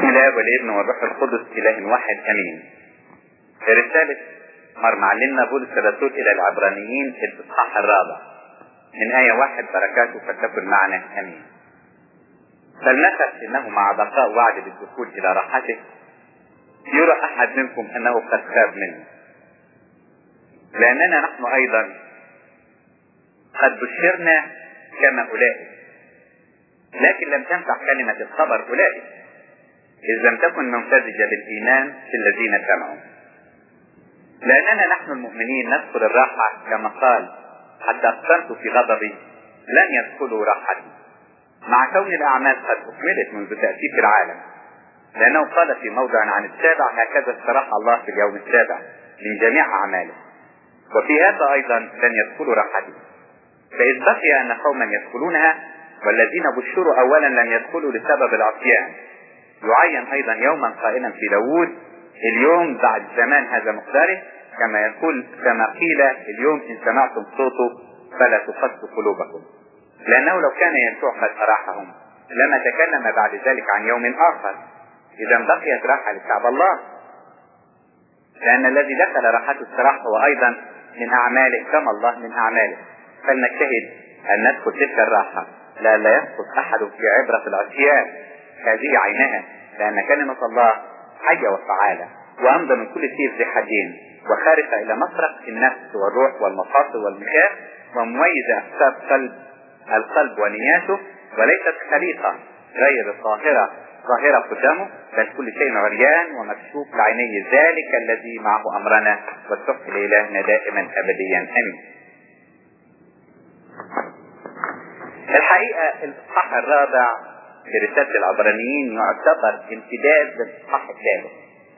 الاب والابن والروح القدس اله واحد امين. في رسالة معلمنا بولس الرسول الى العبرانيين في الاصحاح 4 من آية 1 بركاته فتكن معنا امين. فلنخف انه مع بقاء وعد بالدخول الى راحته يرى احد منكم انه قد خاب منه، لاننا نحن ايضا قد بشرنا كما اولئك، لكن لم تنفع كلمة الخبر اولئك إذ لم تكن ممتزجة بالإيمان في الذين سمعوا. لأننا نحن المؤمنين ندخل الراحة كما قال حتى أقسمت في غضبي لن يدخلوا راحتي، مع كون الأعمال قد أكملت منذ تأسيس العالم، لأنه قال في موضع عن السابع هكذا استراح الله في اليوم السابع من جميع أعماله، وفي هذا أيضا لن يدخلوا راحتي. فإذ بقي أن قوما يدخلونها والذين بشروا أولا لن يدخلوا لسبب العصيان، يعين ايضا يوما قائلا في داود اليوم بعد زمان هذا مقداره، كما قيل اليوم ان سمعتم صوته فلا تقسوا قلوبكم، لانه لو كان يسوع قد اراحهم لما تكلم بعد ذلك عن يوم اخر. اذا بقيت راحة لشعب الله، لان الذي دخل راحته الصراحة هو ايضا من اعماله كما الله من اعماله. فلنجتهد ان ندخل تلك الراحة لا يسقط احد في عبرة العصيان، هذه عينها، لأن كلمة الله حية وفعالة وأمضى من كل سيف ذي حدين وخارقة إلى مفرق النفس والروح والمفاصل والمخاخ ومميزة أفكار القلب ونياته، وليست خليقة غير ظاهرة قدامه، بل كل شيء عريان ومكشوف لعيني ذلك الذي معه أمرنا، والسبح لإلهنا دائما أبديا آمين. الحقيقة الإصحاح 4 في رسالة العبرانيين يعتبر امتداد للإصحاح الثالث.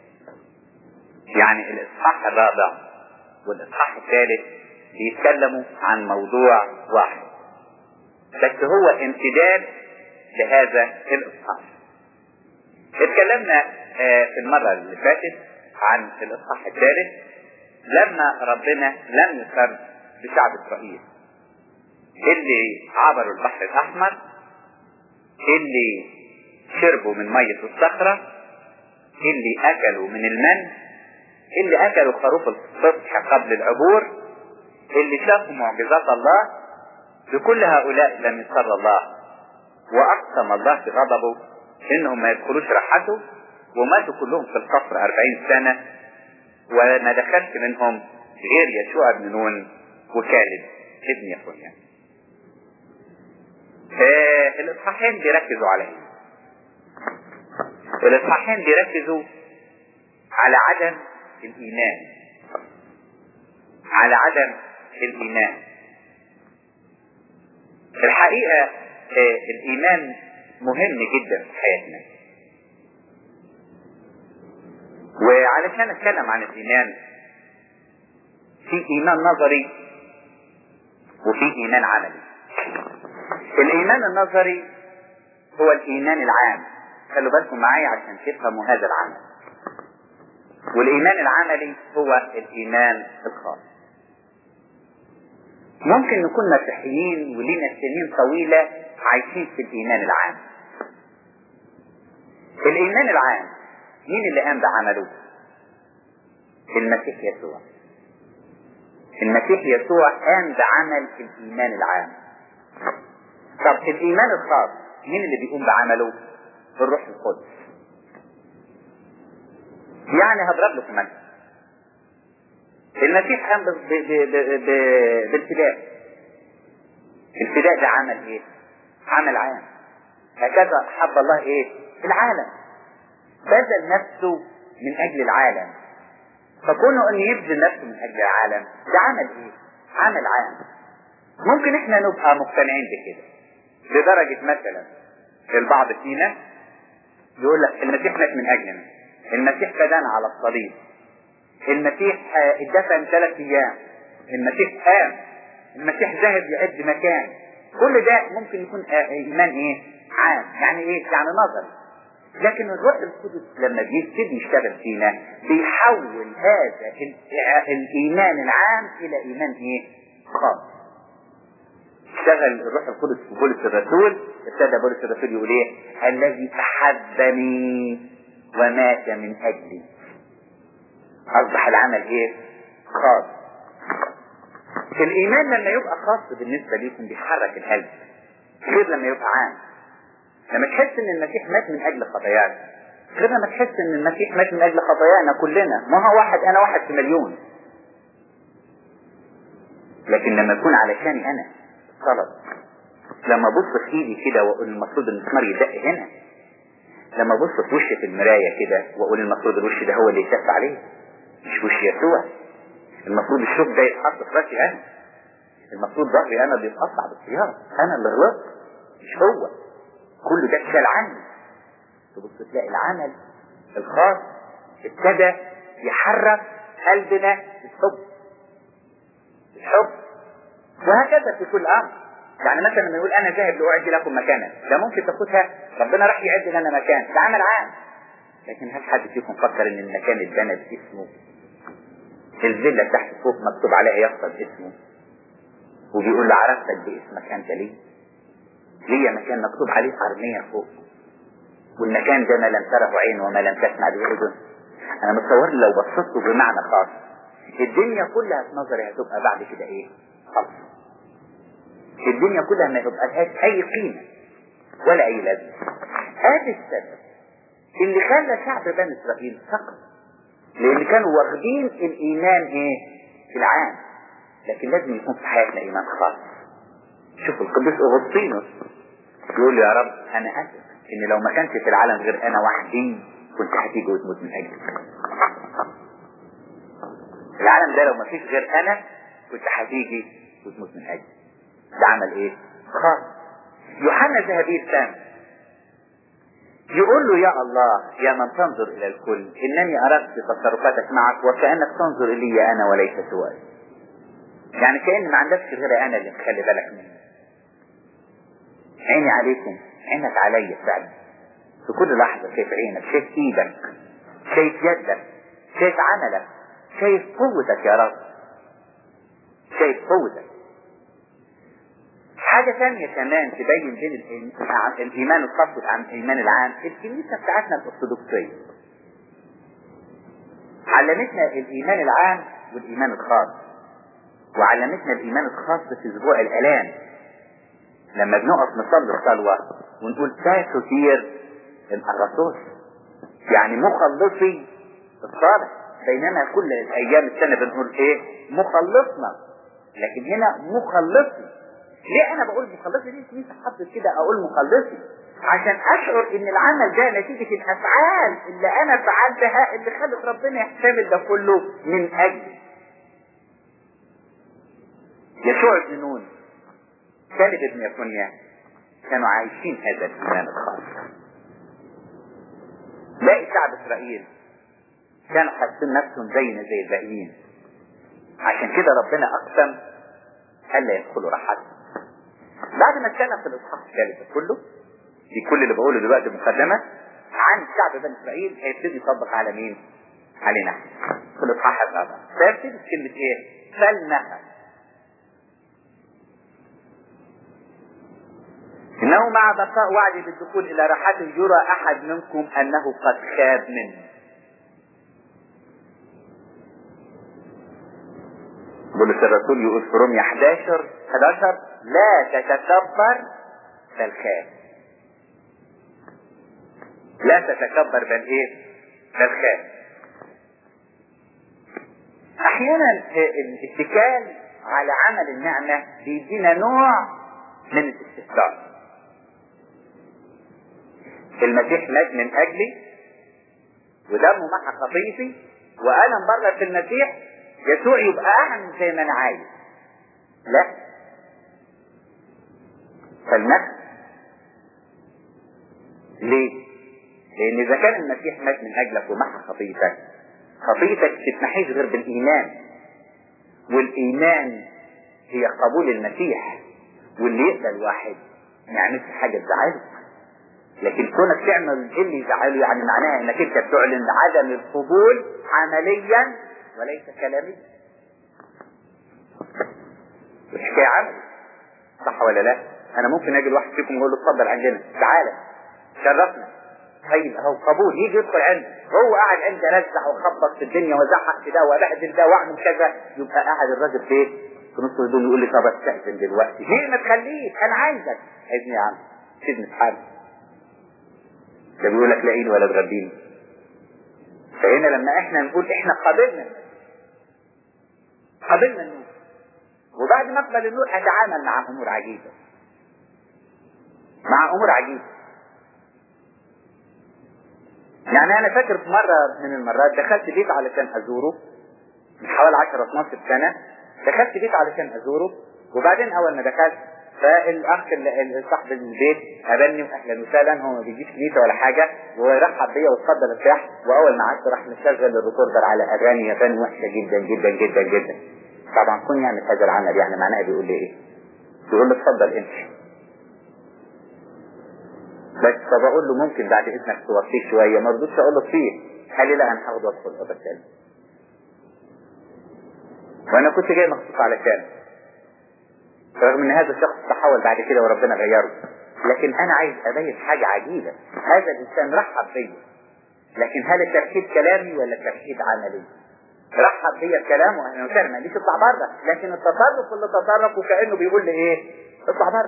يعني الإصحاح 4 والإصحاح الثالث بيتكلموا عن موضوع واحد، بس هو امتداد لهذا الإصحاح. اتكلمنا في المرة اللي فاتت عن الإصحاح الثالث لما ربنا لم يسر بشعب إسرائيل اللي عبروا البحر الأحمر، اللي شربوا من مية الصخرة، اللي اكلوا من المن، اللي اكلوا خروف الصبح قبل العبور، اللي شافوا معجزات الله. بكل هؤلاء لم يسر الله، واقسم الله في غضبه انهم ما يدخلوش راحته، وماتوا كلهم في القصر 40 سنة، وما دخلش منهم غير يشوع بن نون وكالب ابن يحيى. الإصحاحين بيركزوا على ايه؟ الإصحاحين بيركزوا على عدم الإيمان، على عدم الإيمان. الحقيقة الإيمان مهم جدا في حياتنا، وعلشان اتكلم عن الإيمان في إيمان نظري وفي إيمان عملي. الإيمان النظري هو الإيمان العام، خلوا بالكم معايا عشان تفهموا هذا العمل. والإيمان العملي هو الإيمان الخاص. ممكن نكون مسيحيين ولينا سنين طويلة عايشين في الإيمان العام. الإيمان العام مين اللي قام بعمله؟ المسيح يسوع. المسيح يسوع قام بعمل الإيمان العام. طب الإيمان الخاص مين اللي بيقوم بعمله؟ الروح القدس. يعني هضرب لكم مثل. المسيح قام بالفداء. الفداء ده عمل ايه؟ عمل عام. هكذا حب الله ايه؟ العالم. بذل نفسه من اجل العالم. فكونه ان يبذل نفسه من اجل العالم ده عمل ايه؟ عمل عام. ممكن احنا نبقى مقتنعين بكده لدرجة مثلا البعض فينا يقول لك المسيح مات من اجلنا، المسيح فدانا على الصليب، المسيح اتدفن 3 ايام، المسيح قام، المسيح ذهب يعد مكان. كل ده ممكن يكون ايمان ايه؟ عام. يعني ايه؟ يعني نظري. لكن الروح القدس لما بيبتدي يشتغل فينا بيحول هذا الايمان العام الى ايمان ايه؟ خاص. اشتغل الروح القدس في بولس الرسول، ابتدى بولس الرسول يقول ايه؟ الذي احبني ومات من اجلي. اصبح العمل ايه؟ خاص. الايمان لما يبقى خاص بالنسبة ليكم بيحرك القلب، غير لما يبقى عام. لما تحس ان المسيح مات من اجل خطاياك، غير لما تحس ان المسيح مات من اجل خطايانا كلنا. ما هو واحد، انا واحد في مليون. لكن لما يكون علشاني انا طلب، لما ابص في ايدي كده واقول المفروض المسمار يدق هنا، لما ابص في وشي في المرايه كده واقول المفروض الوش ده هو اللي يشف عليه مش وش يسوع، المفروض الشوك ده يتحط في راسي انا، المفروض ظهري انا اللي يتقطع بالسياره، انا اللي غلطت مش هو. كل ده اتشال عني. تبص تلاقي العمل الخاص ابتدى يحرك قلبنا بالحب، الحب. وهكذا في كل امر. يعني مثلا لما يقول انا ذاهب لاعد لكم مكانا، ده ممكن تاخدها ربنا راح يعد لنا مكان، ده عمل عام. لكن هل حد فيكم فكر ان المكان اتبنى باسمه؟ الفيلا تحت فوق مكتوب عليها يفقد اسمه، وبيقول له عرفتك باسمك انت ليه؟ ليه مكان مكتوب عليه أرمية فوق، والمكان ده ما لم تره عين وما لم تسمع به اذن. انا متصور لو بصيته بمعنى خاص الدنيا كلها في نظري هتبقى بعد كده ايه؟ خلاص. الدنيا كلها ما يبقى لهاش اي قيمة ولا اي لازمة. هذا السبب اللي خلى شعب بني اسرائيل سقط، لان كانوا واخدين الايمان ايه؟ العام. لكن لازم يكون في حياتنا ايمان خاص. شوفوا القديس اغسطينوس يقول له يا رب انا اسف ان لو ما كانش في العالم غير انا وحدي كنت هتيجي وتموت من اجلي. العالم ده لو ما فيش غير انا كنت هتيجي وتموت من اجلي. ده عمل ايه؟ خاص. يوحنا ذهبي الثاني يقول له يا الله يا من تنظر الى الكل انني اردت تصرفاتك معك وكأنك تنظر الي انا وليس سواي. يعني كأن ما عندكش غير انا اللي مخلي بالك مني. عيني عليكم، عينك عليا فعلا. في كل لحظة شايف عينك، شايف ايدك، شايف يدك، شايف عملك، شايف قوتك يا رب، شايف قوتك. حاجة ثانية كمان تبين بين الإيمان الخاص عن الإيمان العام. الكنيسة بتاعتنا الأرثوذكسية علمتنا الإيمان العام والإيمان الخاص، وعلمتنا الإيمان الخاص في أسبوع الآلام لما بنقف نصلي الصلوة ونقول تاثير الرسول، يعني مخلصي الصالح. بينما كل الأيام السنة بنقول إيه؟ مخلصنا. لكن هنا مخلصي. ليه انا بقول مخلصي؟ ليه الكنيسه حطت كده اقول مخلصي؟ عشان اشعر ان العمل ده نتيجة الافعال اللي انا فعلتها اللي خلت ربنا يحتمل ده كله من اجل. يشوع بن نون، كالب بن يفونيا، كانوا عايشين هذا الايمان الخاص. باقي شعب اسرائيل كانوا حاسين نفسهم زينا زي الباقيين، عشان كده ربنا اقسم الا يدخلوا راحته. بعد ما اتكلم في الاصحاح الثالث كله، دي كل اللي بقوله دلوقتي مقدمه عن شعب بني اسرائيل، هيبتدي يطبق على مين؟ علينا في الاصحاح الرابع. فيبتدي بكلمه ايه؟ فلنخف. انه مع بقاء وعدي بالدخول الى راحته يرى احد منكم انه قد خاب منه. بولس الرسول يقول في رومية 11 لا تتكبر بل خاف. لا تتكبر بل ايه؟ بل خاف. احيانا الاتكال على عمل النعمة بيدينا نوع من الاستهتار. المسيح مات من اجلي ودمه محى خطيتي وانا مبرر في المسيح، يسوع يبقى اعمل زي ما انا عايز. لا، فلنخف. ليه؟ لان اذا كان المسيح مات من اجلك ومحى خطيتك، خطيتك تتمحيش غير بالايمان، والايمان هي قبول المسيح. واللي يقبل واحد ما يعملش حاجه تزعله، لكن كونك تعمل اللي يزعله يعني معناها انك انت بتعلن عدم القبول عمليا وليس كلاميا. الحكايه عمل، صح ولا لا؟ انا ممكن اجي لواحد فيكم اقول له اتفضل عندنا، تعالى شرفنا، طيب اهو قبول، يجي يدخل عندي هو قاعد عندي ارزع وخبط في الدنيا وازحق في ده وابهدل ده واعمل كذا، يبقى قاعد الراجل في نص الهدوم يقول لي طب استأذن دلوقتي. ليه ما تخليك؟ انا عايزك. عايزني يا عم، سيبني في حالي. ده بيقول لك لاقيني ولا تغديني. فهنا لما احنا نقول احنا قابلنا النور، وبعد ما اقبل النور اتعامل مع امور عجيبة، يعني انا فاكر في مرة من المرات دخلت بيت علشان ازوره من حوالي 10-12 سنة. دخلت بيت علشان ازوره، وبعدين اول ما دخلت فالاخ صاحب البيت قابلني واهلا وسهلا، هو ما بيجيش بيته ولا حاجة، ورحب بيا واتفضل ارتاح. واول ما قعدت راح مشغل الريكوردر على اغاني وحشة جدا جدا جدا جدا. طبعا كون يعمل هذا العمل يعني معناها بيقول لي ايه؟ بيقول لي اتفضل امشي. بس فبقول له ممكن بعد اذنك توطيه شوية، ما رضيتش اقول له طفيه. قال لي لا انا هاخد وادخل الاوضه الثانيه، وانا كنت جاي مخصوص على كلام، رغم ان هذا الشخص تحول بعد كده وربنا غيره. لكن انا عايز ابين حاجة عجيبة، هذا الانسان رحب بيا، لكن هل الترحيب كلامي ولا الترحيب عملي؟ رحب بيا بكلامه اهلا وسهلا، ما ليش اطلع بره، لكن التصرف اللي تصرف وكأنه بيقول لي ايه؟ اطلع بره.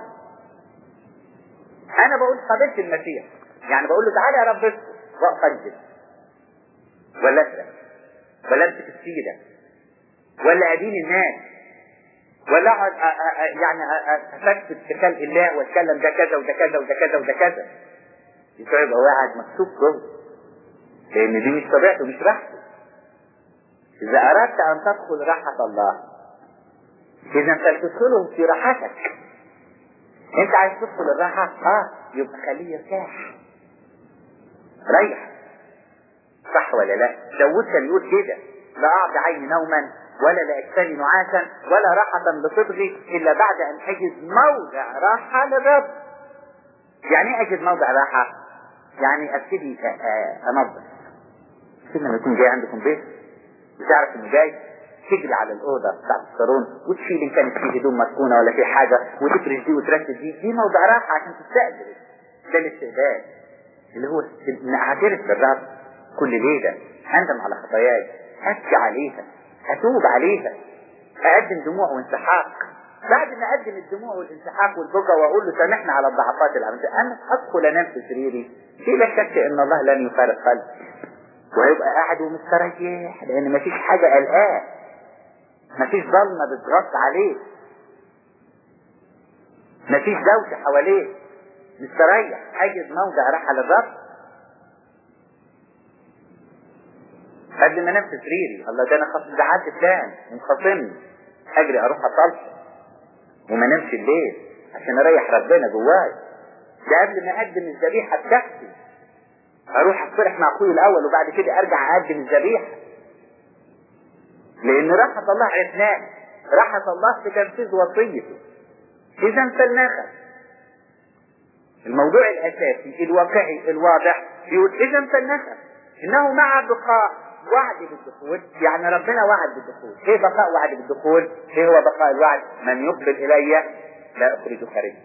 انا بقول قابلت المسيح، يعني بقول له تعالى يا رب اسكت واقف انزل ولا اسرق ولا امسك السيده ولا ادين الناس ولا اقعد يعني افكت في خلق الله واتكلم ده كذا وده كذا وده كذا وده كذا. يبقى قاعد مكتوب جوه، لان دي مش طبيعته مش راحته. اذا اردت ان تدخل راحة الله اذا فلتدخلهم في راحتك. انت عايز تدخل الراحة يبقى خليه يرتاح ريح، صح ولا لا؟ داود كان يقول كده: لا اعطي عيني نوما ولا لاجسامي نعاسا ولا راحة لصدغي الا بعد ان اجد موضع راحة للرب. يعني ايه اجد موضع راحة؟ يعني ابتدي انظف. لما يكون جاي عندكم بيت بتعرف انه جاي، تجري على الاوضه بتاعت الصالون وتشيل ان كانت فيه هدوم مسكونه ولا في حاجه وتفرش دي وترتب دي موضع راحه عشان تستقبل. ده الاستقبال اللي هو اعترف بالرب كل ليله، اندم على خطاياي، ابكي عليها، اتوب عليها، اقدم دموع وانسحاق. بعد ما اقدم الدموع والانسحاق والبكاء واقول له سامحنا على الضعفات اللي عملتها، انا ادخل انام في سريري بلا شك ان الله لن يفارق قلبي، وهيبقى قاعد ومستريح، لان مفيش حاجه قلقاه، مفيش ظلمه بتغطي عليه، مفيش دوشه حواليه، مستريح. اجد موضع راحه للرب قبل ما انام في سريري. الله ده انا زعلت فلان ومخاصمني، اجري اروح اصلي وما انامش الليل عشان اريح ربنا جواي. ده قبل ما اقدم الذبيحه بتاعتي اروح اصطلح مع اخوي الاول وبعد كده ارجع اقدم الذبيحه، لان راحه الله عرفناه، راحه الله في تنفيذ وصيته. اذا فلناخذ الموضوع الاساسي الواقعي الواضح، يقول اذا فلناخذ انه مع بقاء وعد بالدخول. يعني ربنا وعد بالدخول. ايه بقاء وعد بالدخول؟ ايه هو بقاء الوعد؟ من يقبل الي لا اخرجه خارجا.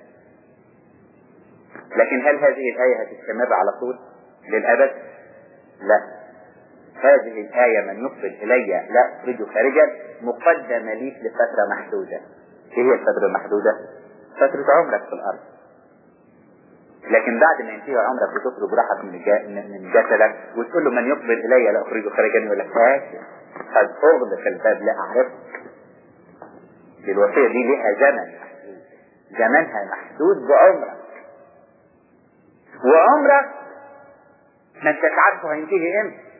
لكن هل هذه الايه هتستمر على طول للابد؟ لا. هذه الآية من يقبل إلي لا أخرجه خارجا مقدمة ليك لفترة محدودة. ايه هي الفترة المحدودة؟ فترة عمرك في الأرض. لكن بعد ما ينتهي عمرك بتخرج راحة من جسدك وتقول له من يقبل إلي لا أخرجه خارجا، يقول لك آسف قد أغلق الباب لا أعرفك. الوصية دي لها زمن محدود، زمنها محدود بعمرك، وعمرك ما انت عارفه هينتهي امتى.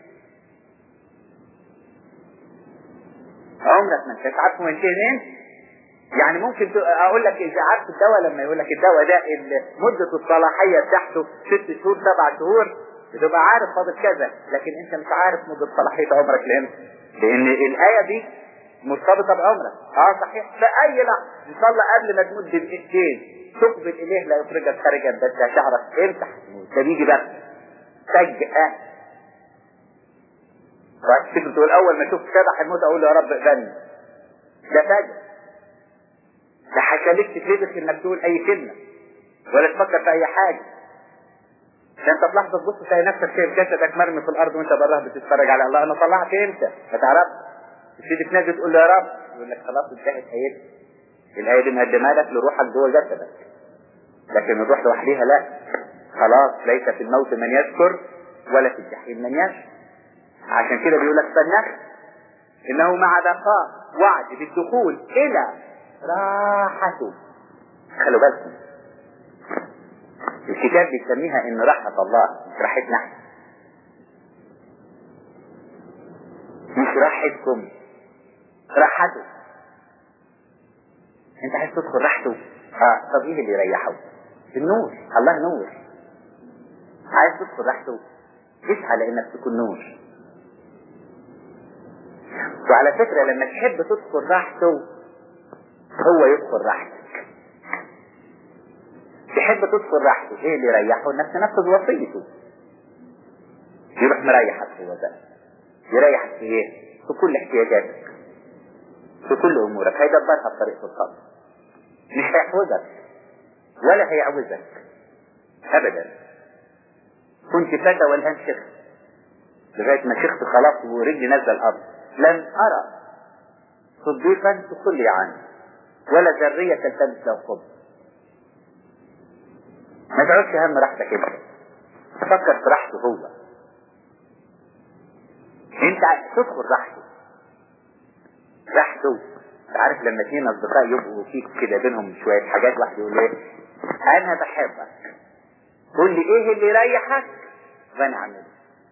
عمرك ما انت عارفه هينتهي امتى. يعني ممكن اقول لك اذا عارف الدواء، لما يقول لك الدواء ده مدة الصلاحية بتاعته 6 شهور 7 شهور، بتبقى عارف فاضل كذا، لكن انت مش عارف مدة صلاحية عمرك لامتى، لان الآية دي مرتبطة بعمرك. صحيح في اي لحظة ان شاء الله قبل ما تموت بدقيقتين تقبل اليه لا يخرجك خارجا، بس هتعرف امتى هتموت. ده بيجي بقى فجأة. تيجي تقول اول ما اشوف شبح الموت اقول يا رب اقبلني، ده فجأة. ده هيخليك تتلبس انك تقول اي كلمة ولا تفكر في اي حاجة. ده انت في لحظه تبص تلاقي نفسك شايف جسدك مرمي في الارض وانت براه بتتفرج على الله. انا طلعت امتى؟ ما تعرفش. تبتدي تنادي تقول له يا رب، يقول لك خلاص انتهت ايتي. الايه دي مقدمها لك لروحك جوه جسدك، لكن الروح لوحديها لا. خلاص ليس في الموت من يذكر ولا في الجحيم من يشكر. عشان كده بيقول لك فالنخل انه مع دقاء وعد بالدخول الى راحته. خلوا بالكم الكتاب بيسميها ان راحة الله مش راحتنا احنا، مش راحتكم، راحته. انت عايز تدخل راحته؟ طب ايه اللي يريحه؟ النور. الله نور. عايز تدخل راحته اسعى لانك تكون نور. وعلى فكرة لما تحب تدخل راحته هو يدخل راحتك. تحب تدخل راحته ايه اللي يريحه؟ انك تنفذ وصيته. يروح مريحك هو بقى. يريحك في ايه؟ في كل احتياجاتك، في كل امورك. هيدبرها بطريقة الخط، مش هيحوزك ولا هيعوزك ابدا. كنت فتى والان شيخ، لغاية ما شيخت خلاص ورجلي نزل الارض. لن ارى صديقا تصلي عنه ولا ذرية تلتمس له خبز. ما تعرفش هم راحتك انت، فكر في راحته هو. انت تدخل راحته. عارف لما اتنين اصدقاء يبقوا فيك كده بينهم شوية حاجات، واحد يقول ايه انا بحبك، قول لي ايه اللي يريحك وانا اعمله.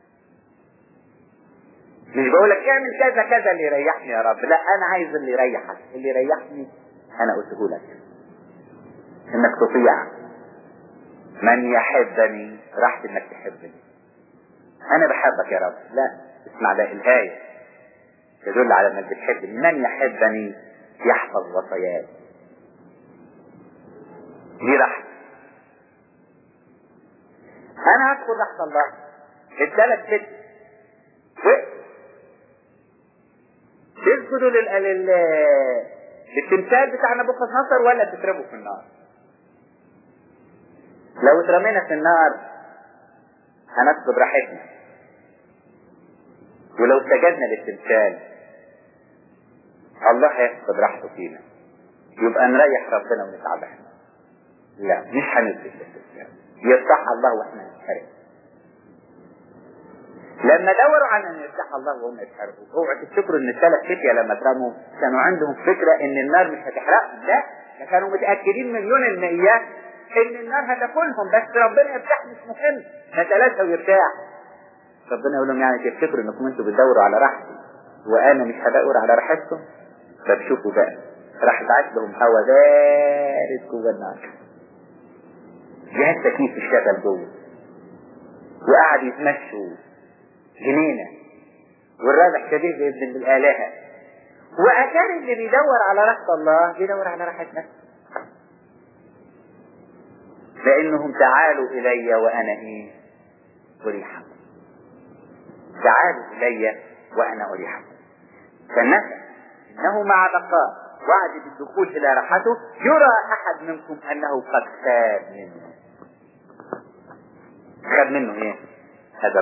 مش بقولك اعمل كذا كذا اللي يريحني يا رب، لا انا عايز اللي يريحك. اللي يريحني انا قلته لك، انك تطيع. من يحبني راحت انك تحبني. انا بحبك يا رب، لا اسمع ده الآية تدل على انك بتحبني. من يحبني يحفظ وصاياي. دي راحت. انا هدخل راحة الله. الثلاث ست تسجدوا للتمثال بتاع نبوخذ ولا تترموا في النار. لو اترمينا في النار هنفقد راحتنا، ولو سجدنا للتمثال الله هيفقد راحته فينا، يبقى نريح ربنا ونتعب احنا. لا مش هنسجد للتمثال، يرتاح الله واحنا نتحرق. لما دوروا على ان يرتاح الله وهم يتحرقوا، اوعوا تفتكروا ان الثلاث فتية لما اترموا كانوا عندهم فكرة ان النار مش هتحرقهم. لا، كانوا متأكدين مليون المية ان النار هتاكلهم، بس ربنا يرتاح مش مهم، نتلاشى ويرتاح. ربنا يقول لهم يعني تفتكروا انكم انتوا بتدوروا على راحتي وانا مش هدور على راحتكم؟ طب شوفوا بقى، راح بعت لهم هوا بارد جوه النار، جهاز تكييف اشتغل جوه، وقعد يتمشوا جنينه، والرابح شبيه بابن الآلهة. وأكان اللي بيدور على راحة الله بيدور على راحة نفسه، لأنهم تعالوا إلي وأنا إيه؟ أريحكم. تعالوا إلي وأنا أريحكم. فالنفس إنه مع بقاء وعد بالدخول إلى راحته يرى أحد منكم أنه قد خاب منه. خاب منه إيه؟ هذا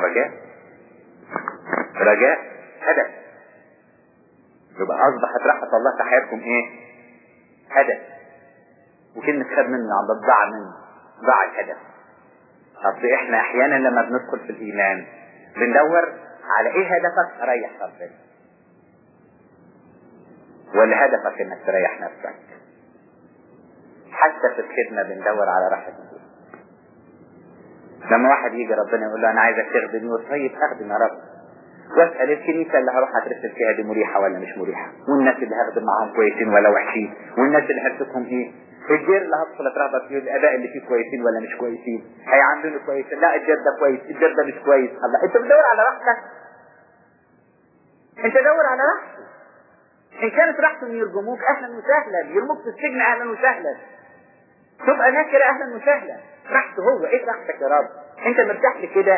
رجاء هدف. يبقى أصبحت راحة الله في حياتكم إيه؟ هدف. وكلمة خاب منه عم بتضاع منه، ضاع الهدف. أصل إحنا أحيانا لما بندخل في الإيمان بندور على إيه هدفك؟ أريح ربنا، ولا هدفك إنك تريح نفسك. حتى في الخدمة بندور على راحة النفس. لما واحد يجي ربنا يقول له أنا عايزك تخدم، طيب أخدم يا رب، واسأل الكنيسة اللي هروح أدرس فيها دي مريحة ولا مش مريحة، والناس اللي هخدم معاهم كويسين ولا وحشين، والناس اللي هرسكهم إيه، الدير اللي هدخل اترهبط فيه الآباء اللي فيه كويسين ولا مش كويسين، هيعاملوني كويس، لا الدير ده كويس الدير ده مش كويس. الله، أنت بتدور على راحتك؟ أنت دور على راحته. إن كانت راحته إن يرجموك أهلا وسهلا، يرموك في السجن أهلا وسهلا، تبقى ناكرة أهلا وسهلا. راحته هو. إيه راحتك يا رب؟ أنت مرتاح لكده؟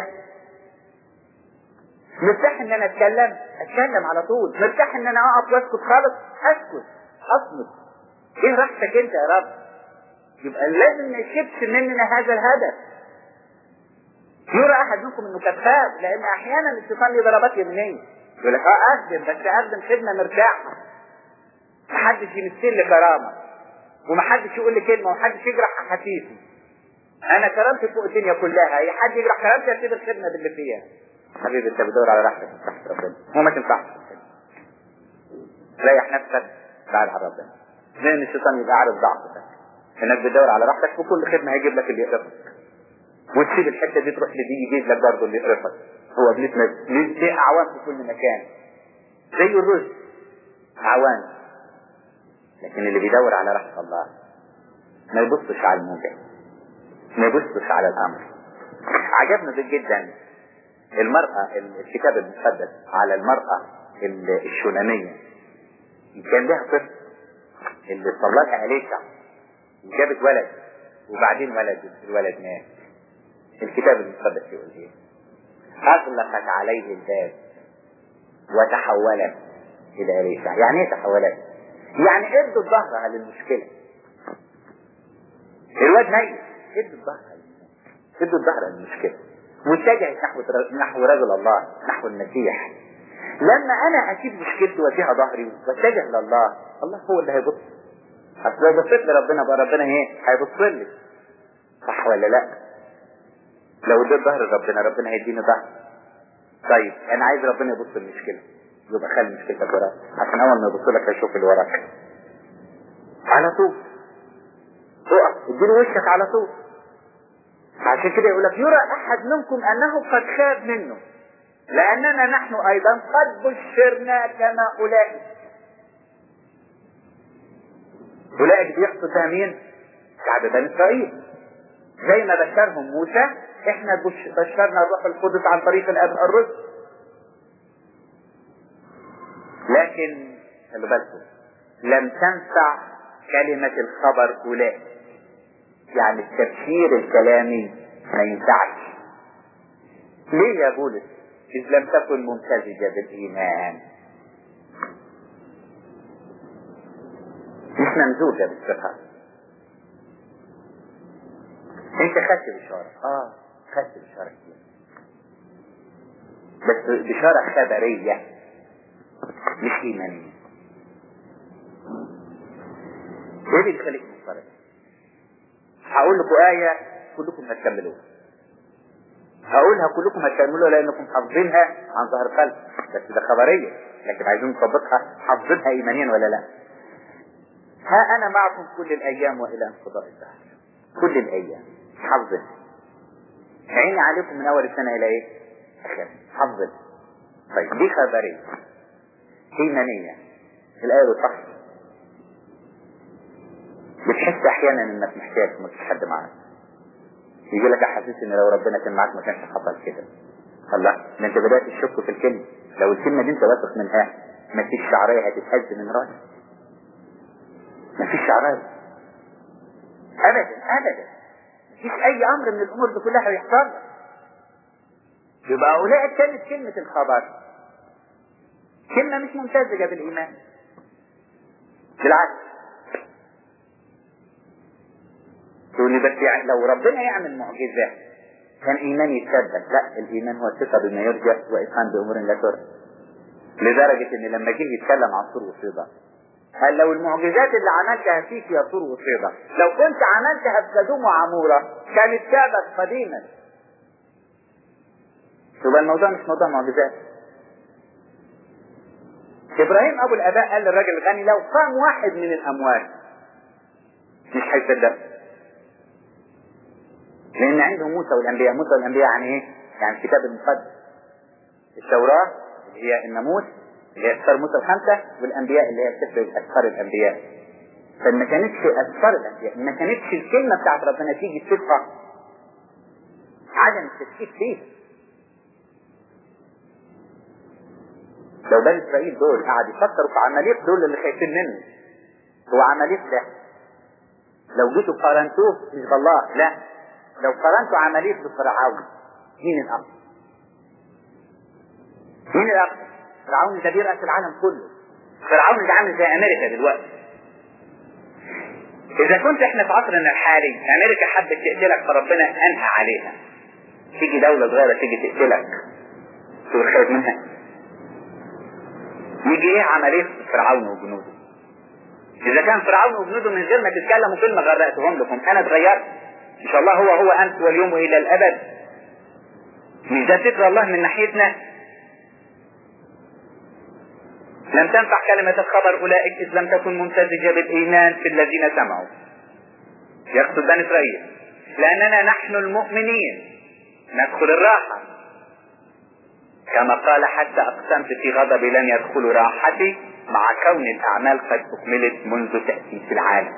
مرتاح ان انا اتكلم على طول، مرتاح ان انا اقف واسكت خالص، اسكت اصمت. ايه راحتك انت يا رب؟ يبقى لازم ما يشبش مننا هذا الهدف. يرى احد منكم انه كذاب، لان احيانا الشيطان ليه ضربات يمنيه، يقول لك اقدم، بس اقدم خدمه مرتاحه، محدش يمثل لي كرامه، ومحدش يقول لي كلمه، ومحدش يجرح حسيسي. انا كرامتي فوق الدنيا كلها، اي حد يجرح كرامتي اسيب الخدمه باللي فيها. حبيبي انت بتدور على راحتك تحت ربنا، هو ما تنفعش. ريح نفسك بعد على ربنا، لان الشيطان يبقى عارف ضعفك، انك بتدور على راحتك في كل خدمه هيجيب لك اللي يقرفك، وتسيب الحته دي تروح لدي يجيب لك برضه اللي يقرفك. هو ابليس ليه اعوان في كل مكان زي الرز اعوان، لكن اللي بيدور على راحه الله ما يبصش على الموجة، ما يبصش على الامر. عجبنا جدا المرأة الكتاب المقدس على المرأة الشونامية، كان لها طفل اللي صلى لها أليشع وجابت ولد، وبعدين الولد مات. الكتاب المقدس يقول ايه؟ اغلقت عليه الباب وتحولت الى أليشع. يعني ايه تحولت؟ يعني ادوا ظهرها للمشكلة. الواد ميت، ادوا ظهرها للمشكلة واتجهت نحو رجل الله، نحو المسيح. لما انا اسيب مشكلتي واديها ظهري واتجه لله، الله هو اللي هيبص. اصل لو بصيت لربنا بقى ربنا ايه؟ هيبص لي، صح ولا لا؟ لو اديت ظهر ربنا، ربنا هيديني ظهر. طيب انا عايز ربنا يبص المشكله، يبقى خلي مشكلتك وراك، عشان اول ما يبص لك هيشوف اللي وراك على طول. تقف اديله وشك على طول. عشان كده يقول لك يرى احد منكم انه قد خاب منه، لاننا نحن ايضا قد بشرنا كما اولئك بيحصل بها مين؟ شعب بني اسرائيل. زي ما بشرهم موسى، احنا بشرنا الروح القدس عن طريق الاباء الرسل. لكن خلوا بالكم، لم تنفع كلمة الخبر اولئك، يعني التبشير الكلامي ما ينفعش. ليه يا بولس؟ إذ لم تكن ممتزجة بالإيمان، مش ممزوجة بالثقة. انت خدت بشارة، خدت بشارة كتير، بس بشارة خبرية مش إيمانية. ايه اللي يخليك مضطرب؟ هقول لكم آية كلكم هتكملوها، هقولها كلكم هتكملوها لأنكم حافظينها عن ظهر قلب، بس ده خبرية، لكن عايزين نطبقها. حافظينها إيمانيا ولا لا؟ ها أنا معكم كل الأيام وإلى انقضاء الدهر. كل الأيام حافظينها، عيني عليكم من أول السنة إلى إيه؟ آخر، حافظينها. طيب دي خبرية. إيمانية الآية صح. بتحس أحيانا إنك محتاج ومفيش حد معاك، يجي لك احاسيس ان لو ربنا كان معاك ما كانش حصل كده. الله، ده انت بدأت تشك في الكلمة. لو الكلمة دي انت واثق منها، ما فيش شعرية هتتهز من راسك، ما فيش شعرية ابدا ابدا، ما فيش اي امر من الامور دي كلها هيحصل. يبقى اولئك كانت كلمة الخبر كلمة مش ممتزجة بالايمان، بالعكس. تقول لي بس يعني لو ربنا يعمل معجزة كان ايمان يتثبت. لا، الايمان هو الثقة بما يرجى وايقان بامور لا ترى. لدرجة ان لما جه يتكلم عن طور وصيدا قال لو المعجزات اللي عملتها فيك يا طور وصيدا لو كنت عملتها بسدوم وعمورة كانت ثابت قديما. يبقى الموضوع مش موضوع معجزات. ابراهيم ابو الاباء قال للراجل الغني لو قام واحد من الاموات مش هيصدق، لان عنده موسى والانبياء. موسى والانبياء يعني ايه؟ يعني الكتاب المقدس، التوراة اللي هي الناموس اللي هي اسفار موسى الخمسة، والانبياء اللي هي سفر اسفار الانبياء. فما كانتش اسفار الانبياء، ما كانتش الكلمة بتاعت ربنا تيجي تصدقها، عدم التشكيك فيه. لو بني اسرائيل دول قاعد يفكروا في عمليق، دول اللي خايفين منه. هو عمليق ده لو جيتوا قارنتوه مش بالله، لا، لو قارنتوا عمليق بفرعون مين الأقوى؟ مين الأقوى؟ فرعون ده بيرأس العالم كله. فرعون ده عامل زي أمريكا دلوقتي. إذا كنت إحنا في عصرنا الحالي أمريكا حبت تقتلك فربنا أنهى عليها، تيجي دولة صغيرة تيجي تقتلك تقول خايف منها؟ يجي ايه عملية فرعون وجنوده؟ اذا كان فرعون وجنوده من غير ما تتكلموا كلمة غرقتهم لكم، انا اتغيرت ان شاء الله هو امس واليوم والى الابد. مش ده فكر الله من ناحيتنا؟ لم تنفع كلمة الخبر اولئك اذ لم تكن ممتزجة بالايمان في الذين سمعوا. يقصد بني اسرائيل، لاننا نحن المؤمنين ندخل الراحة، كما قال حتى اقسمت في غضبي لن يدخلوا راحتي، مع كون الاعمال قد اكملت منذ تأسيس العالم.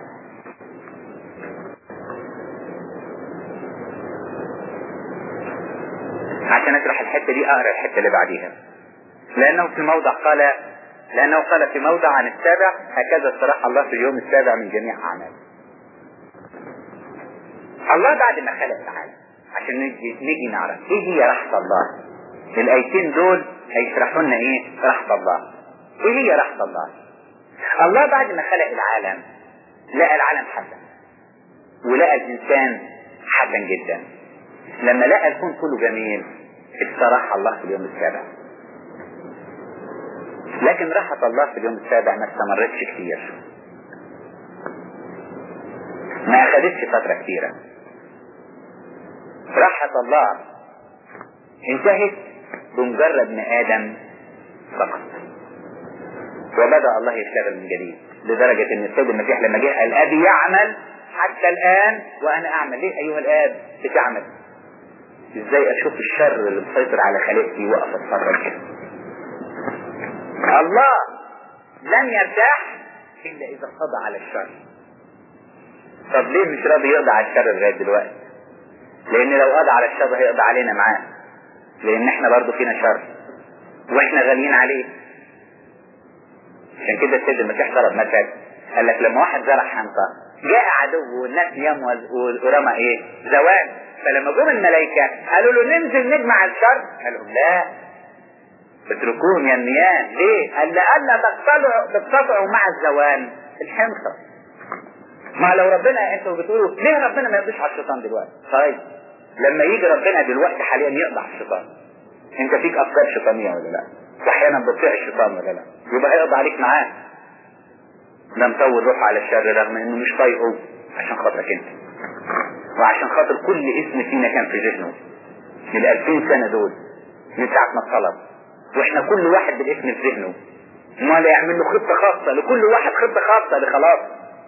عشان اشرح الحتة دي اقرأ الحتة اللي بعديها. لانه قال في موضع عن السابع هكذا استراح الله في اليوم السابع من جميع اعماله. الله بعد ما خلق العالم عشان نيجي نعرف ايه هي راحة الله. الايتين دول هيشرحوا لنا ايه راحة الله. ايه هي راحة الله؟ الله بعد ما خلق العالم لقى العالم حسن، ولقى الانسان حسن جدا. لما لقى الكون كله جميل استراح الله في اليوم السابع. لكن راحة الله في اليوم السابع ما استمرتش كتير، ما اخدتش فترة كتيرة. راحة الله انتهت بمجرد ما آدم فقط، وبدأ الله يشتغل من جديد، لدرجة ان السيد المسيح لما جه قال أبي يعمل حتى الآن وأنا أعمل. ليه أيها الآب بتعمل؟ ازاي أشوف الشر اللي مسيطر على خليقتي وأقف أتفرج كده؟ الله لن يرتاح إلا إذا قضى على الشر. طب ليه مش راضي يقضى على الشر لغاية دلوقتي؟ لأن لو قضى على الشر هيقضى علينا معاه، لأن احنا برضو فينا شر واحنا غاليين عليه. عشان كده السيد المسيح ضرب مثل، قال لك لما واحد زرع حنطة جاء عدو والناس يموز ورمى ايه زوال، فلما جم الملائكة قالوا له ننزل نجمع الشر، قال لهم لا اتركوهم ينميان. ليه؟ قال لألا تقتطعوا مع الزوال الحنطة. ما لو ربنا انتوا بتقولوا ليه ربنا ما يقضيش على الشيطان دلوقتي؟ طيب لما يجي ربنا دلوقتي حاليا يقضي على الشيطان، انت فيك افكار شيطانية ولا لا؟ واحيانا بتطيع الشيطان ولا لا؟ يبقى هيقضي عليك معاه. لم طول روح على الشر رغم انه مش طايقه عشان خاطرك انت، وعشان خاطر كل اسم فينا كان في ذهنه من 2000 سنة دول من ساعة ما اتطلب، واحنا كل واحد بالاسم في ذهنه. ما لا يعمل له خطة خاصة لكل واحد، خطة خاصة لخلاص،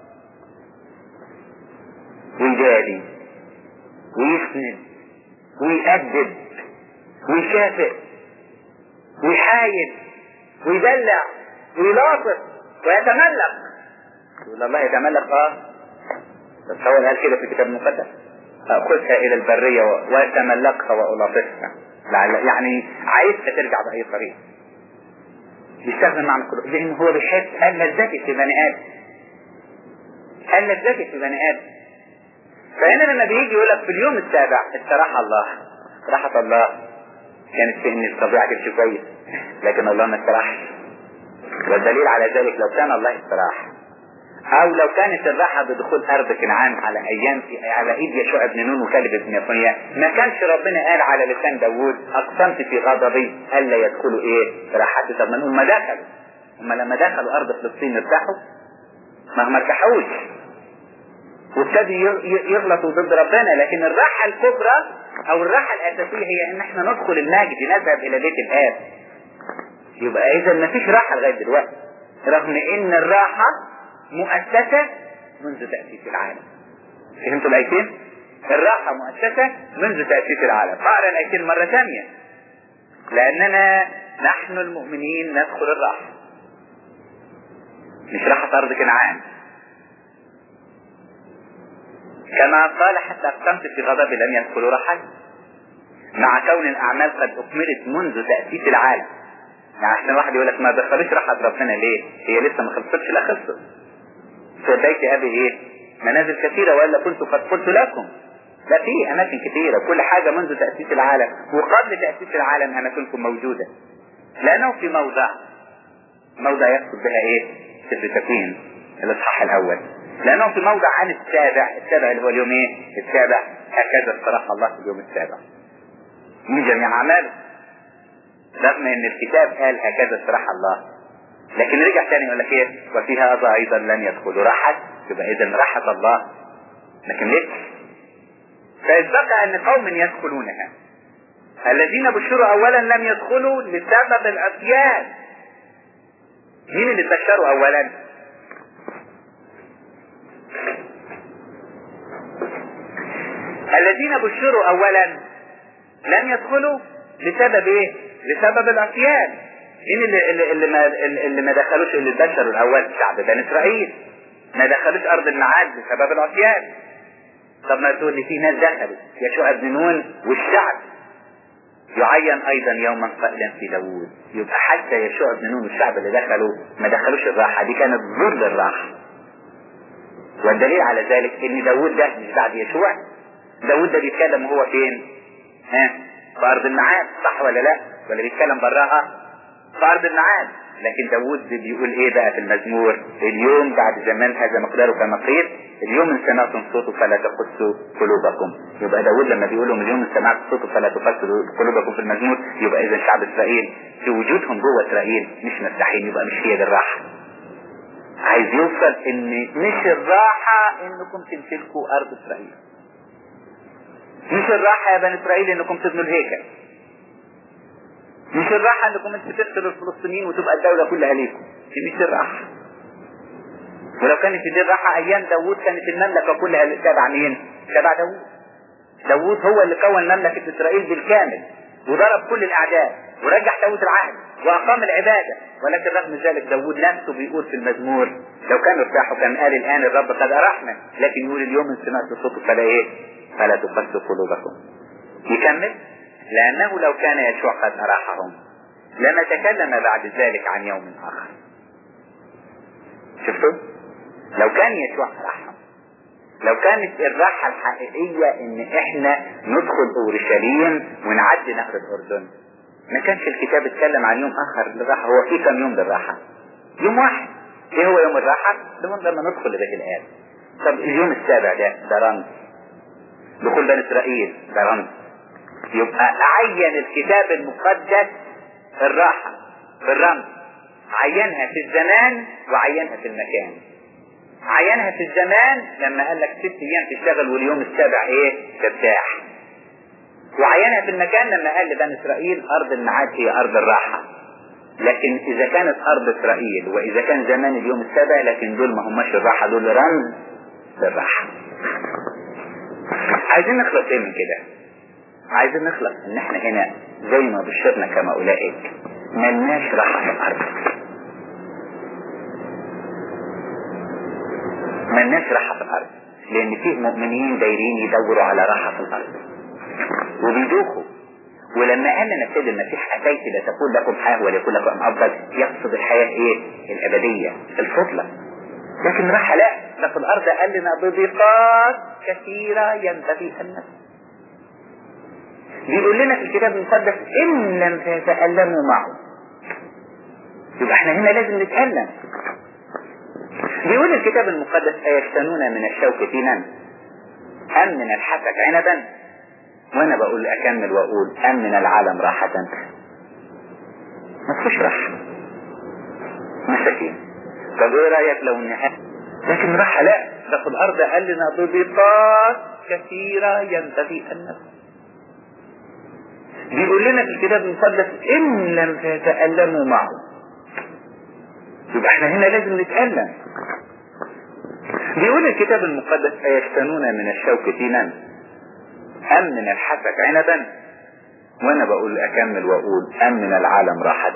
ويجادي ويسند ويأدب ويكافئ ويحايد ويدلع ويلاطف ويتملق. يقول الله يتملق بس هو قال كده في الكتاب المقدس أخذها إلى البرية وأتملقها وألاطفها، يعني عايزها ترجع بأي طريقة. يستخدم معنى كله لأنه هو بيحب اللذات في بني آدم، اللذات في بني آدم. فهنا لما بيجي يقول لك في اليوم السابع استراح الله، راحة الله كانت في ان الطبيعة تمشي كويس، لكن الله ما استراحش. والدليل على ذلك لو كان الله استراح، او لو كانت الراحة بدخول ارض كنعان على ايد يشوع بن نون وكالب بن يفنية، ما كانش ربنا قال على لسان داوود اقسمت في غضبي الا يدخلوا راحتي. طب ما هم دخلوا، هم لما دخلوا ارض فلسطين ارتاحوا؟ ما ارتاحوش وابتدوا يغلطوا ضد ربنا. لكن الراحة الكبرى او الراحة الاساسية هي ان احنا ندخل المجد، نذهب الى بيت الاب. يبقى اذا ما فيش راحة لغاية دلوقتي، رغم ان الراحة مؤسسة منذ تأسيس العالم. فهمتوا الايتين؟ الراحة مؤسسة منذ تأسيس العالم. اقرأ الايتين مرة ثانية. لاننا نحن المؤمنين ندخل الراحة، مش راحة ارض كنعان. كما قال حتى اقسمت في غضبي لن يدخلوا راحتي، مع كون الاعمال قد اكملت منذ تأسيس العالم. يعني احنا واحد يقول لك ما دخلوش راحة ربنا ليه؟ هي لسه ما خلصتش. لا خلصت. في بيت ابي منازل كثيرة والا كنت قد قلت لكم. لا في اماكن كثيرة، كل حاجة منذ تأسيس العالم وقبل تأسيس العالم اماكنكم موجودة. لانه في موضع يقصد بها سفر التكوين الاصحاح الاول. لانه في موضع عن السابع اللي هو اليوم السابع هكذا استراح الله في اليوم السابع. من جميع اعماله، رغم ان الكتاب قال هكذا استراح الله، لكن رجع تاني يقول لك ايه؟ وفي هذا ايضا لن يدخلوا. راحت، يبقى اذا راحة الله لكن ليه؟ فإذ بقى ان قوم يدخلونها الذين بشروا اولا لم يدخلوا لسبب العصيان. مين اللي بشروا اولا؟ الذين بشروا اولا لم يدخلوا لسبب ايه؟ لسبب العصيان. مين اللي ما دخلوش؟ اللي بشروا الاول شعب بني اسرائيل، ما دخلوش ارض الميعاد بسبب العصيان. طب ما تقول لي في ناس دخلوا، يشوع بن نون والشعب يعين ايضا يوما قائلا في داوود. يبقى حتى يشوع بن نون والشعب اللي دخلوا ما دخلوش الراحة، دي كانت ضد الراحة. والدليل على ذلك ان داوود ده مش بعد يشوع، داوود ده بيتكلم وهو فين؟ في ارض الميعاد، صح ولا لا؟ ولا بيتكلم براها؟ في ارض الميعاد. لكن داوود بيقول ايه بقى في المزمور؟ اليوم بعد زمان هذا مقداره كما قيل، اليوم ان سمعتم صوته فلا تقسوا قلوبكم. يبقى داوود لما بيقول لهم اليوم ان سمعتم صوته فلا تقسوا قلوبكم في المزمور، يبقى اذا شعب اسرائيل في وجودهم جوه اسرائيل مش مرتاحين، يبقى مش هي دي الراحه. عايز يوصل ان مش الراحه انكم تمتلكوا ارض اسرائيل، مش الراحه يا بني اسرائيل انكم تبنوا الهيكل، مش الراحة انكم انتوا تقتلوا الفلسطينيين وتبقى الدولة كلها ليكم، دي مش الراحة. ولو كانت دي الراحة ايام داوود كانت المملكة كلها تبع مين؟ تبع داوود. داوود هو اللي كون مملكة اسرائيل بالكامل وضرب كل الاعداء ورجع داوود العهد واقام العبادة. ولكن رغم ذلك داوود نفسه بيقول في المزمور لو كان ارتاحوا كان قال الان الرب قد ارحنا، لكن يقول اليوم ان سمعت صوته فلا ايه؟ فلا تقسوا قلوبكم. يكمل لأنه لو كان يشوع قد أراحهم لما تكلم بعد ذلك عن يوم آخر. شفتوا؟ لو كان يشوع أراحهم، لو كانت الراحة الحقيقية إن إحنا ندخل أورشليم ونعدي نهر الأردن، ما كانش الكتاب اتكلم عن يوم آخر للراحة. هو في كم يوم للراحة؟ يوم واحد. إيه هو يوم الراحة؟ يوم لما ندخل لبيت الآب. طب اليوم السابع ده رمز دخول بني إسرائيل، ده رمز. يبقى عين الكتاب المقدس الراحة في الرمز، عينها في الزمان وعينها في المكان. عينها في الزمان لما قال لك 6 ايام تشتغل واليوم السابع ايه؟ ترتاح. وعينها في المكان لما قال لبني اسرائيل ارض الميعاد هي ارض الراحة. لكن اذا كانت ارض اسرائيل واذا كان زمان اليوم السابع، لكن دول ما هماش الراحة، دول رمز للراحة. عايزين نخلص ايه من كده؟ عايزين نخلص ان احنا هنا زي ما بشرنا كما اولئك ملناش راحة في الارض، ملناش راحة في الارض، لان فيه مؤمنين دايرين يدوروا على راحة في الارض وبيدوخوا. ولما قال لنا سيد المسيح اتيت لتكون لكم حياة وليكون لكم افضل، يقصد الحياة ايه؟ الابدية الفضلة. لكن راحة لا في الارض قال لنا بضيقات كثيرة ينبغي ان نفسه. بيقول لنا في الكتاب المقدس ان لم تتألموا معه، يبقى احنا هنا لازم نتألم. بيقول الكتاب المقدس ايشتنون من الشوك تينا ام من الحسك عنبا، وانا بقول اكمل واقول ام من العالم راحة. ما فيش راحة، مساكين. طب ايه رايك لو النهاية؟ لكن راحة لا، ده في الارض قال لنا بضيقات كثيرة ينبغي ان نفسه. بيقول لنا في الكتاب المقدس ان لم تتألموا معه، يبقى احنا هنا لازم نتألم. بيقول الكتاب المقدس ايشتنون من الشوك تينا ام من الحسك عنبا، وانا بقول اكمل واقول ام من العالم راحة.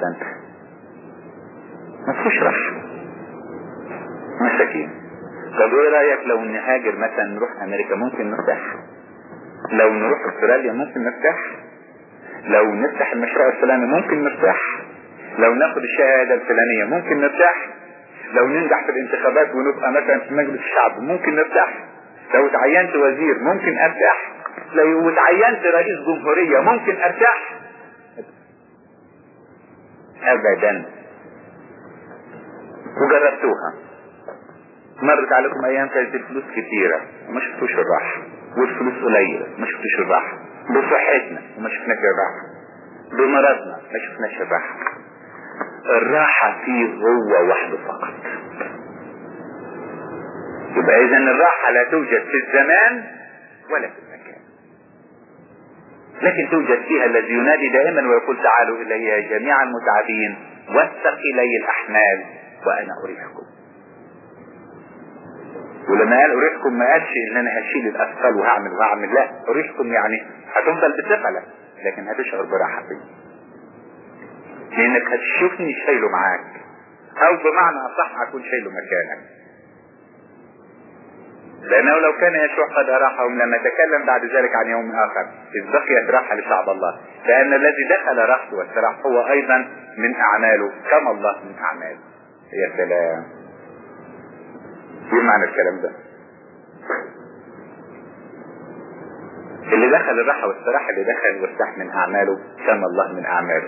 ما فيش راحة، مساكين. طب ايه رايك لو نهاجر مثلا نروح امريكا ممكن نرتاح؟ لو نروح استراليا ممكن نرتاح؟ لو نفتح المشروع الفلاني ممكن نرتاح؟ لو ناخد الشهادة الفلانية ممكن نرتاح؟ لو ننجح في الانتخابات ونبقى مثلا في مجلس الشعب ممكن نرتاح؟ لو تعينت وزير ممكن ارتاح؟ لو تعينت رئيس جمهورية ممكن ارتاح؟ ابدا. وجربتوها، مرت عليكم ايام كانت الفلوس كتيرة ما شفتوش الراحة، والفلوس قليلة ما شفتوش الراحة، بصحتنا وما شفناش الراحة، بمرضنا ما شفناش الراحة. الراحة فيه هو وحده فقط. يبقى اذا الراحة لا توجد في الزمان ولا في المكان، لكن توجد فيها الذي ينادي دائما ويقول تعالوا الي جميعا المتعبين والثقيلي الاحمال وانا اريحكم. ولما قال اريحكم ما قالش ان انا هشيل الاثقال وهعمل، لا، اريحكم يعني هتفضل بثقلك لكن هتشعر براحة فيه، لانك هتشوفني شايله معاك، او بمعنى اصح هكون شايله مكانك. لانه لو كان يشوع قد اراحهم لما تكلم بعد ذلك عن يوم اخر اذ بقيت راحة لشعب الله، لان الذي دخل راحته واستراح هو ايضا من اعماله كما الله من اعماله. يا سلام، ايه معنى الكلام ده؟ اللي دخل الراحة واستراح، اللي دخل واستراح من اعماله كما الله من اعماله.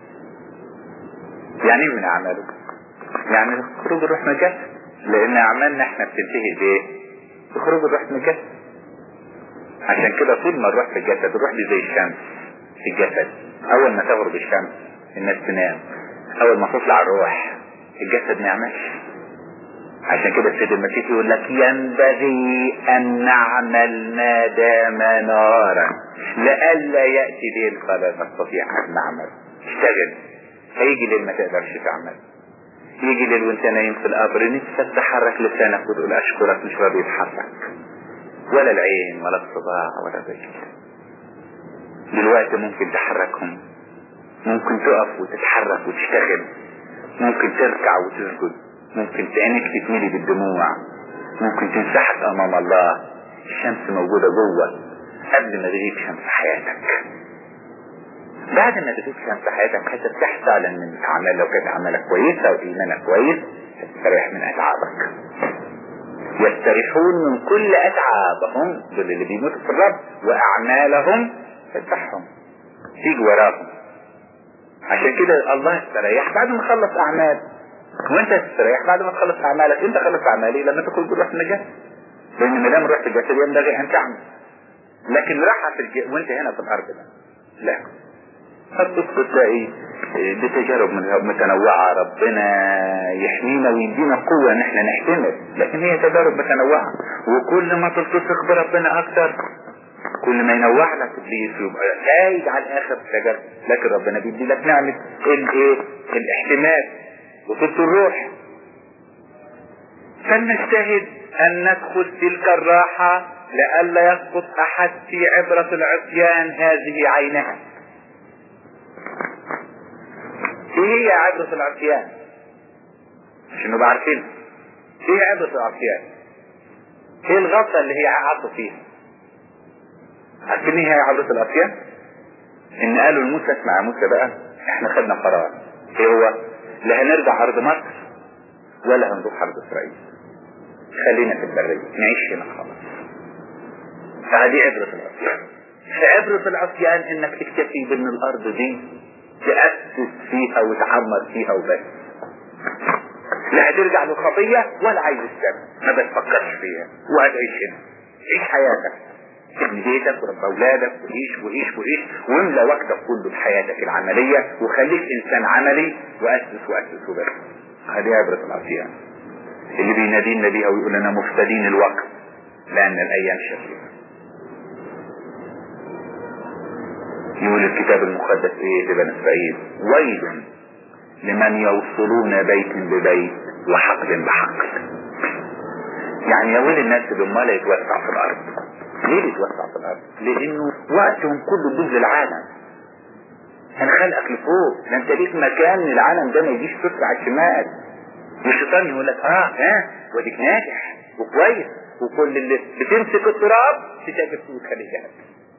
يعني ايه من اعماله؟ يعني خروج الروح من الجسد، لان اعمالنا احنا بتنتهي بايه؟ بخروج الروح من الجسد. عشان كده طول ما الروح في الجسد، الروح دي زي الشمس في الجسد، اول ما تغرب الشمس الناس تنام، اول ما تطلع الروح الجسد ما يعملش. عشان كده السيد المسيح يقول لك ينبغي ان نعمل ما دام نارا لئلا يأتي ليل فلا نستطيع ان نعمل. اشتغل، هيجي ليل ما تقدرش تعمل، يجي ليل وانت نايم في القبر نفسك تحرك لسانك وتقول اشكرك مش راضي يتحرك، ولا العين ولا الصباع ولا الرجل. دلوقتي ممكن تحركهم، ممكن تقف وتتحرك وتشتغل، ممكن تركع وتسجد، ممكن عينك تتملي بالدموع، ممكن تنسحب امام الله. الشمس موجودة جوه قبل ما تغيب شمس حياتك. بعد ما تغيب شمس حياتك هترتاح فعلا من الاعمال. لو كانت اعمالك كويسة وايمانك كويس هتستريح من اتعابك. يستريحون من كل اتعابهم، دول اللي بيموتوا في الرب، واعمالهم تفتحهم تيجي وراهم. عشان كده الله استريح بعد ما خلص اعمال، وانت تستريح بعد ما تخلص اعمالك. انت خلص اعمالي لما تدخل بالروح من الجسد، لان ما دام روح في الجسد ينبغي ان تعمل. لكن راحة في وانت هنا في الارض لا. هتبص تلاقي بتجارب متنوعة، ربنا يحمينا ويدينا قوة ان احنا نحتمل، لكن هي تجارب متنوعة. وكل ما تلتصق بربنا اكتر كل ما ينوع لك ابليس ويبقى قايد على الاخر تجارب. لكن ربنا بيدي لك نعمة الاحتمال وطلت الروح. فلنجتهد ان ندخل تلك الراحة لئلا يسقط احد في عبرة العصيان هذه عينها. ايه هي عبرة العصيان؟ عشان نبقى عارفين ايه عبرة العصيان. ايه الغلطة اللي هي عصوا فيها؟ عارفين ايه هي عبرة العصيان؟ ان قالوا لموسى اسمع يا موسى بقى احنا خدنا قرار، ايه هو؟ لا هنرجع ارض مصر ولا هنروح ارض اسرائيل، خلينا في البرية نعيش هنا خلاص. فهذه عبرة العصيان. فعبرة العصيان انك تكتفي بان الارض دي تأسس فيها وتعمر فيها وبس، لا هترجع للخطية ولا عايز السبب، ما بتفكرش فيها وهتعيش هنا. عيش حياتك، ابن بيتك ورب اولادك وعيش واملى وقتك كله بحياتك العملية وخليك انسان عملي واسس وبس. هذه عبرة العصيان اللي بينادينا بيها ويقول لنا مفتدين الوقت لان الايام شريرة. يقول الكتاب المقدس ايه لبني اسرائيل؟ ويل لمن يوصلون بيت ببيت وحقل بحقل. يعني يا ويل الناس اللي امال يتوسع في الارض. ليه يتوسع في الارض؟ لانه وقتهم كله ضد العالم. انا خلقك لفوق، ده انت ليك مكان العالم ده ما يجيش تطلع على الشمال. والشيطان يقول لك وديك ناجح وكويس وكل اللي بتمسك التراب تتاجر فيه وتخليه ذهب،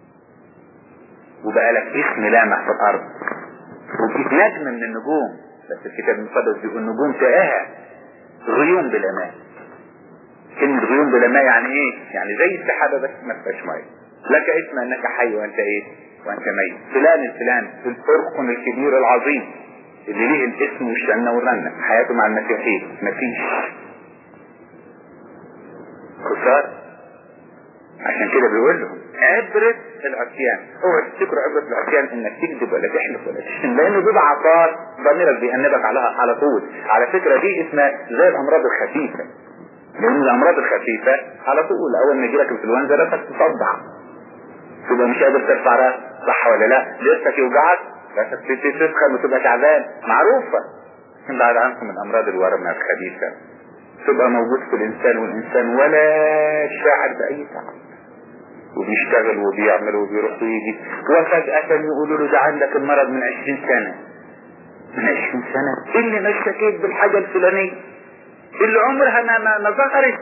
وبقى لك اسم لامع في الارض وفيك نجم من النجوم. بس الكتاب المقدس بيقول النجوم تاهة غيوم بلا ماء. كلمة غيوم بلا ماء يعني ايه؟ يعني زي السحابة بس ما فيهاش ماء. لك اسم انك حي وانت ايه؟ وانت ميت. فلان الفلان الفرقن الكبير العظيم اللي ليه الاسم والشنة والرنة حياته مع المسيحيين مفيش. خسارة. عشان كده بيقول لهم عبرة العصيان. اوعى تفتكروا عبرة العصيان انك تكذب ولا تحلف ولا تشتم، لانه دي ضعفات ضميرك بيأنبك على طول. على فكرة دي اسمها زي الامراض الخفيفة، لان الامراض الخفيفة على طول اول ما يجيلك الانفلونزا راسك تصدع، تبقى مش قادر ترفع راسك، صح ولا لا؟ لسك يوجعك، راسك تسخن وتبقى تعبان، معروفة. بعد عنكم من امراض الورم الخبيثة تبقى موجود في الانسان، والانسان ولا شاعر باي تعب، وبيشتغل وبيعمل وبيروح ويجي، وفجأة يقولوا له ده عندك المرض من 20 سنة. من 20 سنة اللي ما اشتكيت بالحاجة الفلانية اللي عمرها ما ظهرت،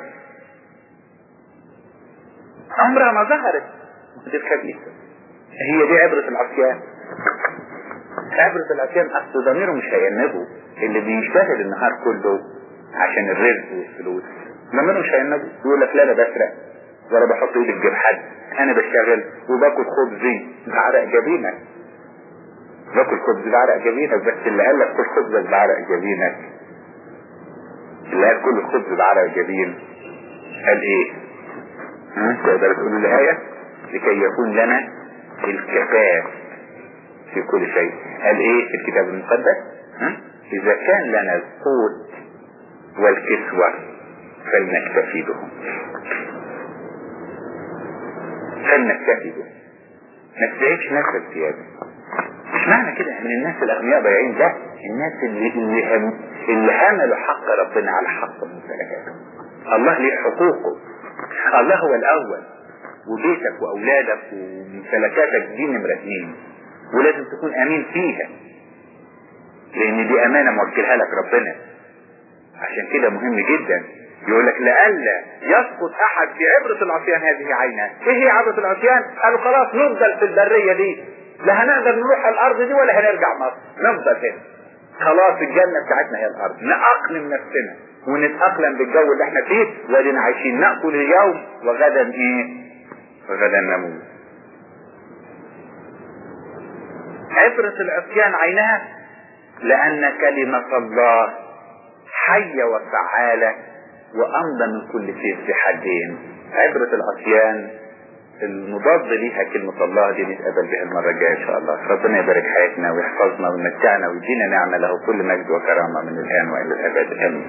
عمرها ما ظهرت. دي الخبيثة، هي دي عبرة العصيان. عبرة العصيان اصل ضميره مش هينبه، اللي بيشتغل النهار كله عشان الرزق والفلوس ضميره مش هينبه، يقول لك لا انا بسرق ولا بحط ايدي في جيب حد، انا بشتغل وباكل خبزي بعرق جبينك، باكل خبز بعرق جبينك. بس اللي قال لك كل خبزك بعرق جبينك، اللي قال كل الخبز بعرق جبين قال ايه؟ تقدر تقول الآية؟ لكي يكون لنا الكفاف في كل شيء. قال ايه في الكتاب المقدس؟ اذا كان لنا القوت والكسوة فلنكتفي بهم، فلنكتفي بهم، ما تزعجش نفسك زيادة. مش معنى كده ان الناس الاغنياء ضايعين، ده الناس اللي حملوا حق ربنا على حق ممتلكاتهم. الله ليه حقوقه، الله هو الاول، وبيتك واولادك وممتلكاتك دي نمرة 2، ولازم تكون امين فيها، لان دي امانة موكلها لك ربنا. عشان كده مهم جدا يقول لك لألا يسقط احد في عبرة العصيان هذه عينها. ايه هي عبرة العصيان؟ قالوا خلاص نفضل في البرية دي، لا هنقدر نروح الارض دي ولا هنرجع مصر، نفضل هنا خلاص، الجنة بتاعتنا هي الارض، نأقلم نفسنا ونتأقلم بالجو اللي احنا فيه، وادينا عايشين نأكل اليوم وغدا ايه؟ وغدا نموت. عبرة العصيان عينها لأن كلمة الله حية وفعالة وأمضى من كل شيء في حدين. عبرة العصيان المضاد ليها كلمة الله، دي نتقابل بها المرة الجاية إن شاء الله. ربنا يبارك حياتنا ويحفظنا ويمتعنا ويدينا نعمة له كل مجد وكرامة من الآن وإلى الأبد. آمين.